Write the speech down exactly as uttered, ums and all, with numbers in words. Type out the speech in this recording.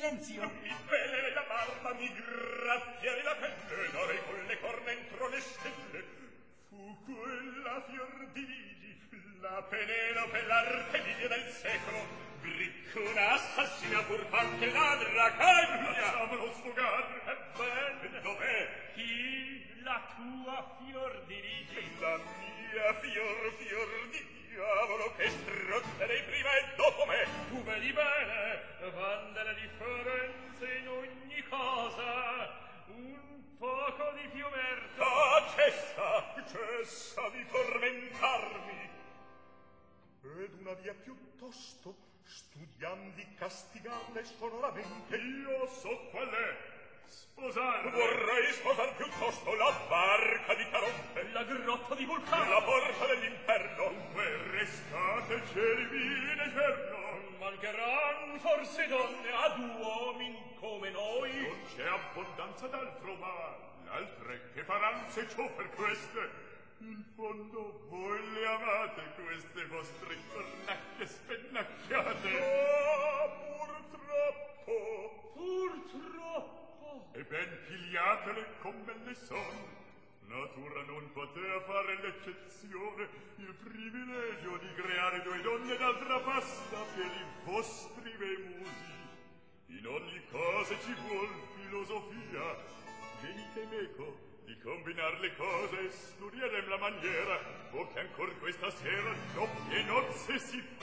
silenzio. Mi pelle la barba, mi graffiare la pelle, darei con le corna entro le stelle. Fu quella fior di vigi, la Penelope, l'Artemisia del secolo, briccona assassina pur qualche ladra caglia. Lasciamolo sfogare. Ebbene, dov'è? Chi? La tua fior di vigi? La mia fior, fior di diavolo, che strozzerei prima e dopo me. Tu vedi bene, vande la differenza in ogni cosa. Un poco di più merda. Ah, cessa, cessa di tormentarmi. Ed una via piuttosto, studiam di castigarle sonoramente. Io so qual è. Sposare. Vorrei sposar piuttosto la barca di Caronte, la grotta di Vulcano, la porta dell'inferno. Dunque restate cervini d'eterno. Mancheran forse donne ad uomini come noi. Non c'è abbondanza d'altro, ma l'altre che faranno se ciò per queste. In fondo voi le amate queste vostre cornacchie spennacchiate. Ah, purtroppo. Purtroppo. E ben pigliatele come le son. Natura non potea fare l'eccezione, il privilegio di creare due donne d'altra pasta per i vostri vemusi. In ogni cosa ci vuol filosofia. Venite meco di combinar le cose, studierem la maniera, o che ancor questa sera doppie nozze si